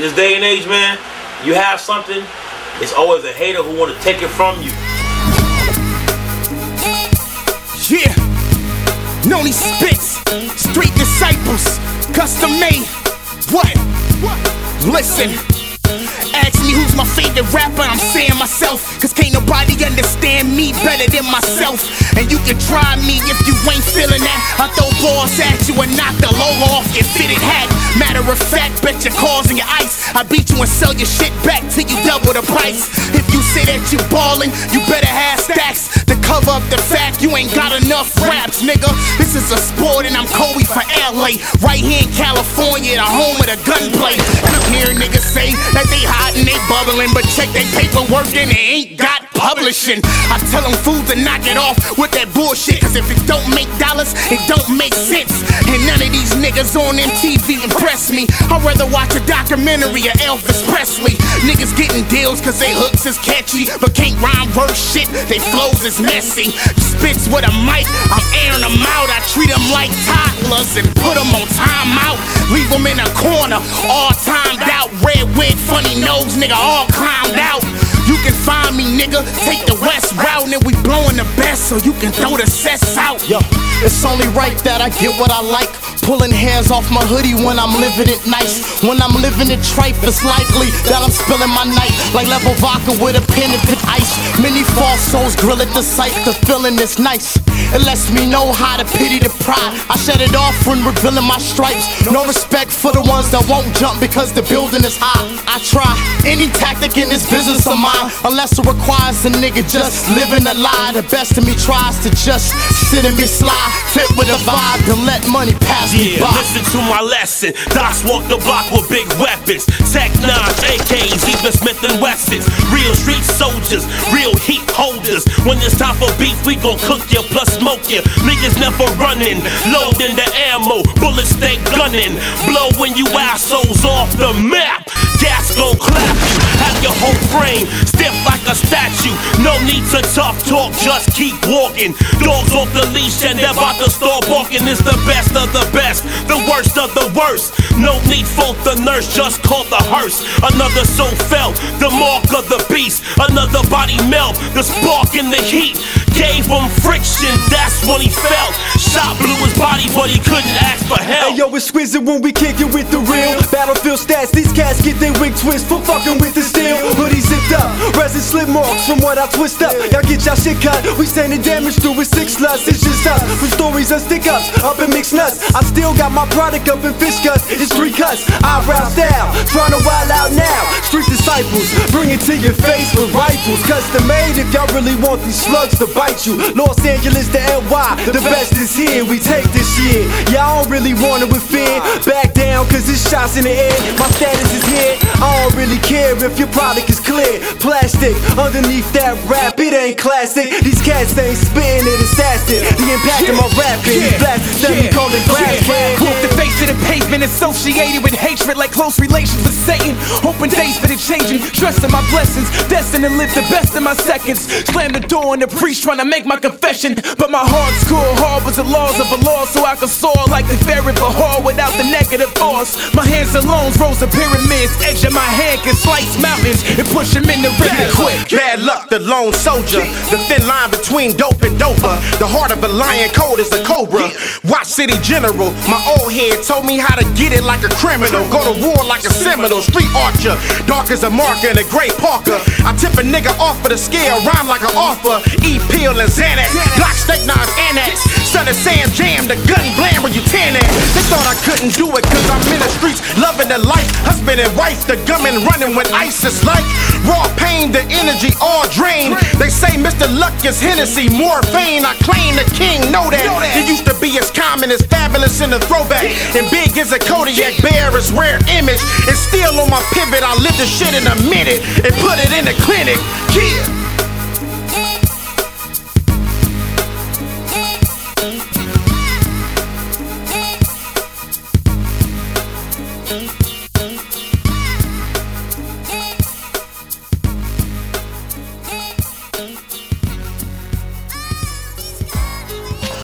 In this day and age, man, you have something, it's always a hater who want to take it from you. Yeah, Noni spits, street disciples, custom made. What? Listen. Ask me who's my favorite rapper, I'm saying myself. Cause can't nobody understand me better than myself. And you can try me if you ain't feeling that. I throw balls at you and knock the logo off your fitted hat. Matter of fact, bet your cars and your ice. I beat you and sell your shit back till you double the price. If you say that you ballin', you better have stacks to cover up the fact you ain't got enough raps, nigga. This is a sport and I'm Kobe for LA. Right here in California, the home of the gunplay. And I'm hearing niggas say that they hot and they bubbling, but check their paperwork and they ain't got publishing. I tell them fools to knock it off with that bullshit, cause if it don't make dollars, it don't make sense. And none of these niggas on MTV impress me. I'd rather watch a documentary of Elvis Presley. Niggas getting deals cause they hooks is catchy, but can't rhyme verse shit, they flows is messy. Spits with a mic, I'm airing them out. I treat them like toddlers and put them on timeout. Leave them in a corner, all timed out. Red wig, funny nose, nigga, all clowned out. You can find me, nigga, take the west route, and we blowing the best so you can throw the sets out. Yo, it's only right that I get what I like. Pulling hairs off my hoodie when I'm living it nice. When I'm living it tripe, it's likely that I'm spilling my night like level vodka with a pen and ice. Many false souls grill at the sight, the feeling is nice. It lets me know how to pity the pride. I shed it off when revealing my stripes. No respect for the ones that won't jump because the building is high. I try any tactic in this business of mine, unless it requires a nigga just living a lie. The best of me tries to just sit and be sly, fit with a vibe, and let money pass me by. Listen to my lesson. Docs walk the block with big weapons, Tech 9, AKs, even Smith & Wessons. Real street soldiers, real heat holders. When it's time for beef, we gon' cook you plus smoke you. Niggas never running, loading the ammo, bullets stay gunning, blowing you assholes off the map. Gas gon' clap you, have your whole frame stiff like a statue. No need to tough talk, just keep walking. Dogs off the leash and they're about to start barking. It's the best of the best, the worst of the worst. No need for the nurse, just call the hearse. Another soul fell, the mark of the beast. Another body melt, the spark in the heat. Gave him friction, that's when he felt. Shot blew his body, but he couldn't ask for help. Hey yo, it's Swizzy when we kick it with the real Battlefield stats, these cats get their wig twist for fucking with the steel. Hoodie zipped up, resin slip marks from what I twist up. Y'all get y'all shit cut, we sending damage through with 6 sluts. It's just us, with stories of stick ups, up in mixed nuts. I still got my product up in fish cuts, it's 3 cuts, eyebrow style, trying to wild out now. Street disciples, bring it to your face with rifles. Custom made if y'all really want these slugs to bite you. Los Angeles to NY, the best is here, we take this shit. Y'all don't really want it with fear, back down cause it's shots in the air. My status is here, I don't really care if your product is clear. Plastic, underneath that rap, it ain't classic. These cats ain't spitting it, it's acid. The impact of my rap, these blasters, them we call it grass. Walk the face of the pavement, associated with hatred like close relations with Satan. Hoping days for the changing, trusting my blessings, destined to live the best of my seconds. Slam the door on the priest trying to make my confession, but my heart's cool. Hard was the laws of a law, so I could soar like the ferret Bahar without the negative force. My hands alone rose the pyramids, edge of my hand can slice mountains and push them in the river quick. Bad luck, the lone soldier, the thin line between dope and doper. The heart of a lion cold as a cobra. Watch City General, my old head told me how to get it like a criminal. Go to war like a Seminole, street archer, dark as a marker in a gray Parker. I tip a nigga off of the scale, rhyme like an offer. E-Peel and Xanax, Glock Steak 9's Annex. Son of Sam Jam, the gun blam where you 10 at. They thought I couldn't do it cause I'm in the streets, loving the life. Husband and wife, the gunman running with ISIS like raw pain, the energy all drained. They say Mr. Luck is Hennessy, morphine. I claim the king, know that. It used to be as common as Fabulous in the throwback, and big as a Kodiak, Bear is rare image. And still on my pivot, I live the shit in a minute and put it in the clinic. Yeah.